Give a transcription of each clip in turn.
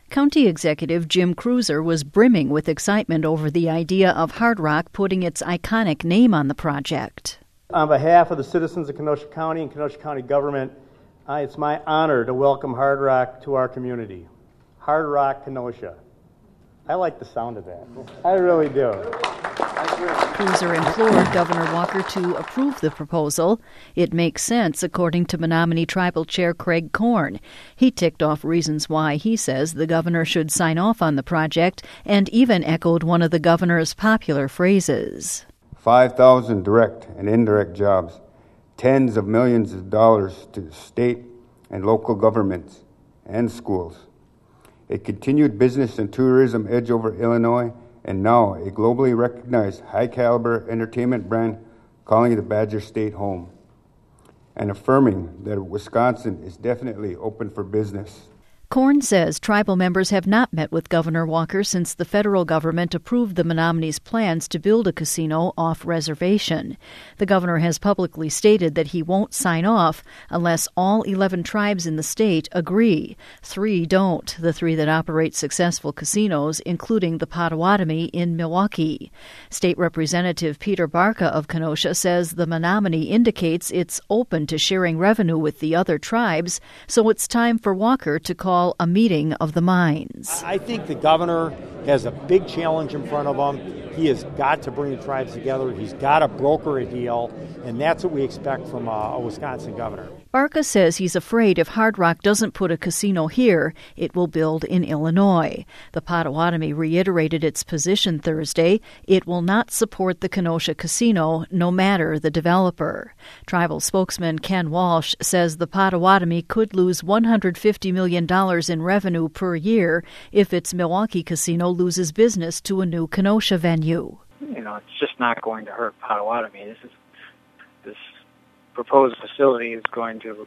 County Executive Jim Cruiser was brimming with excitement over the idea of Hard Rock putting its iconic name on the project. On behalf of the citizens of Kenosha County and Kenosha County government, it's my honor to welcome Hard Rock to our community. Hard Rock, Kenosha. I like the sound of that. I really do. Cruiser implored Governor Walker to approve the proposal. It makes sense, according to Menominee Tribal Chair Craig Korn. He ticked off reasons why he says the governor should sign off on the project and even echoed one of the governor's popular phrases. 5,000 direct and indirect jobs, tens of millions of dollars to state and local governments and schools, a continued business and tourism edge over Illinois, and now a globally recognized high-caliber entertainment brand calling the Badger State home, and affirming that Wisconsin is definitely open for business. Korn says tribal members have not met with Governor Walker since the federal government approved the Menominee's plans to build a casino off-reservation. The governor has publicly stated that he won't sign off unless all 11 tribes in the state agree. 3 don't, the 3 that operate successful casinos, including the Potawatomi in Milwaukee. State Representative Peter Barca of Kenosha says the Menominee indicates it's open to sharing revenue with the other tribes, so it's time for Walker to call a meeting of the minds. I think the governor has a big challenge in front of him. He has got to bring the tribes together. He's got to broker a deal, and that's what we expect from a Wisconsin governor. Barca says he's afraid if Hard Rock doesn't put a casino here, it will build in Illinois. The Potawatomi reiterated its position Thursday. It will not support the Kenosha casino, no matter the developer. Tribal spokesman Ken Walsh says the Potawatomi could lose $150 million in revenue per year if its Milwaukee casino loses business to a new Kenosha venue. It's just not going to hurt Potawatomi. This proposed facility is going to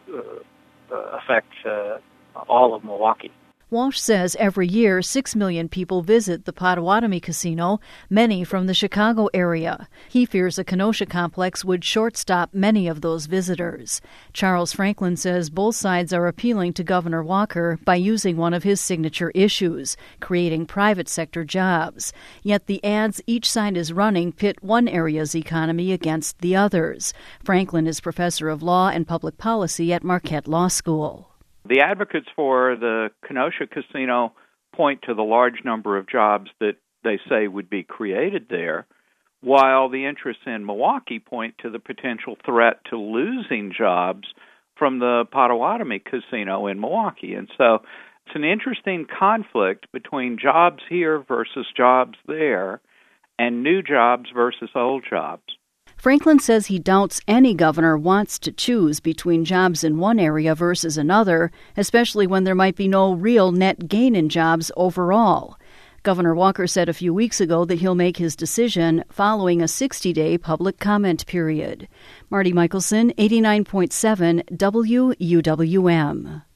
affect all of Milwaukee. Walsh says every year 6 million people visit the Potawatomi Casino, many from the Chicago area. He fears a Kenosha complex would shortstop many of those visitors. Charles Franklin says both sides are appealing to Governor Walker by using one of his signature issues, creating private sector jobs. Yet the ads each side is running pit one area's economy against the others. Franklin is professor of law and public policy at Marquette Law School. The advocates for the Kenosha casino point to the large number of jobs that they say would be created there, while the interests in Milwaukee point to the potential threat to losing jobs from the Potawatomi casino in Milwaukee. And so it's an interesting conflict between jobs here versus jobs there and new jobs versus old jobs. Franklin says he doubts any governor wants to choose between jobs in one area versus another, especially when there might be no real net gain in jobs overall. Governor Walker said a few weeks ago that he'll make his decision following a 60-day public comment period. Marty Michelson, 89.7 WUWM.